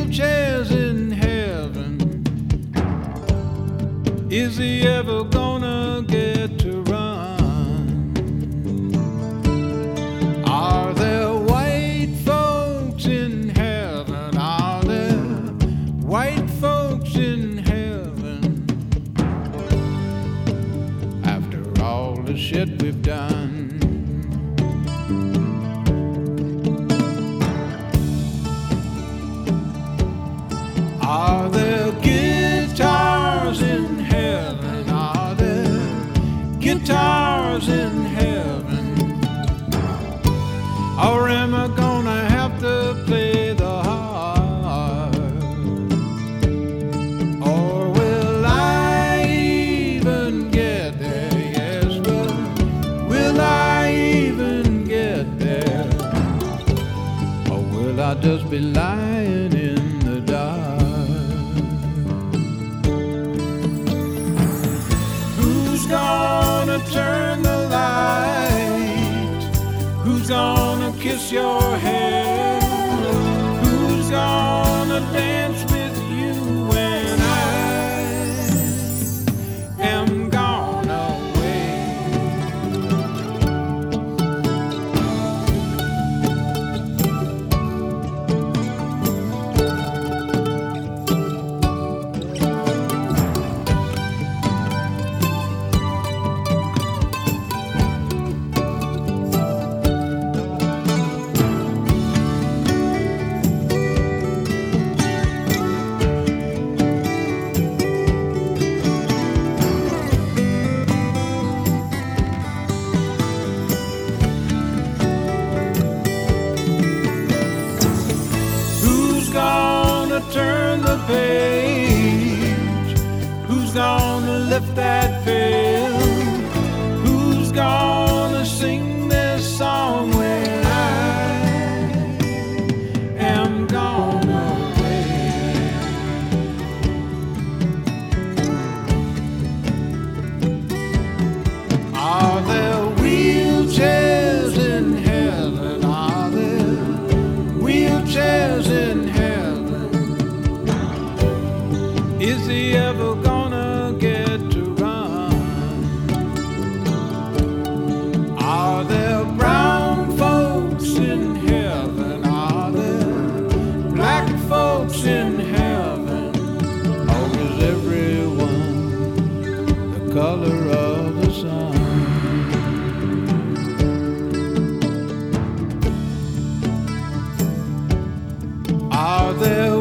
wheelchairs in heaven? Is he ever gonna get to run? Are there white folks in heaven? Are there white folks in heaven? After all the shit we've done, are there guitars in heaven? Are there guitars in heaven? Or am I gonna have to play the harp? Or will I even get there? Yes, but will I even get there? Or will I just be lying in the dark? Who's gonna turn the light? Who's gonna kiss your hair? Who's gonna dance with you when I am gone away? Turn the page. Who's gonna lift that veil? Who's gonna sing this song when I am gone away? Are there wheelchairs in heaven? Are there wheelchairs in heaven? Is he ever gonna get to run? Are there brown folks in heaven? Are there black folks in heaven? Or is everyone the color of the sun? Are there